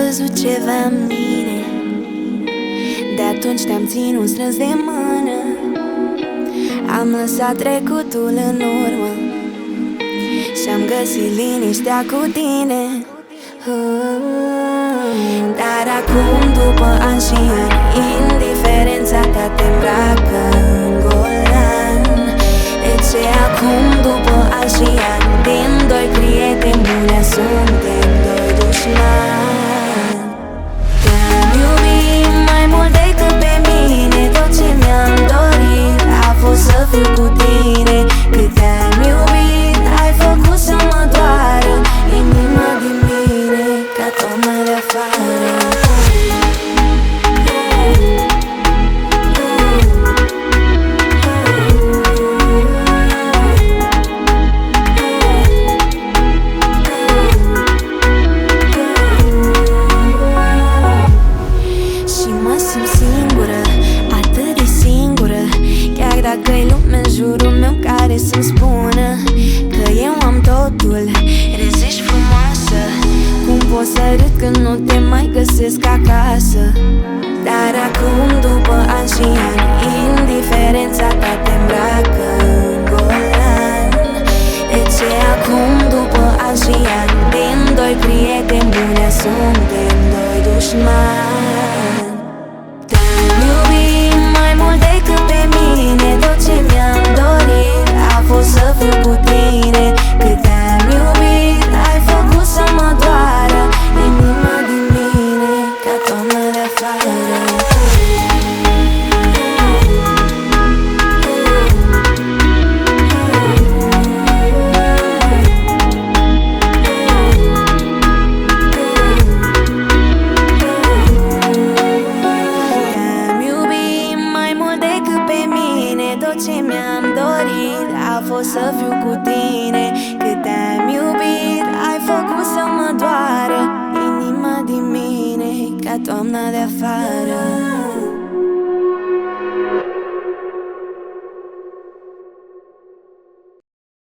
văzut ceva în mine. De atunci te-am ținut strâns de mână. Am lăsat trecutul în urmă și-am găsit liniștea cu tine. Dar acum, după ani și ani, indiferența ta te îmbracă în golan. De ce acum, după ani și ani, din doi prieteni buni suntem doi dușmani? Te-am iubit mai mult decât pe mine. Tot ce mi-am dorit a fost să fiu cu tine. Cât te-am iubit, ai făcut să mă doară inima din mine, ca toamna de afară. Dacă-i lume în jurul meu care să-mi spună că eu am totul, reziști frumoasă. Cum pot să râd când nu te mai găsesc acasă? Dar acum, după ani și ani, indiferența ta te îmbracă în golan. De ce acum, după ani și ani, din doi prieteni buni suntem doi dușmani? Te-am iubit mai mult decât pe mine. Tot ce mi-am dorit a fost să fiu cu tine. Cât te-am iubit, ai făcut să mă doară inima din mine, ca toamna de afară. Tot ce mi-am dorit a fost să fiu cu tine. Cât te-am iubit, ai făcut să mă doară inima din mine, ca toamna de afară.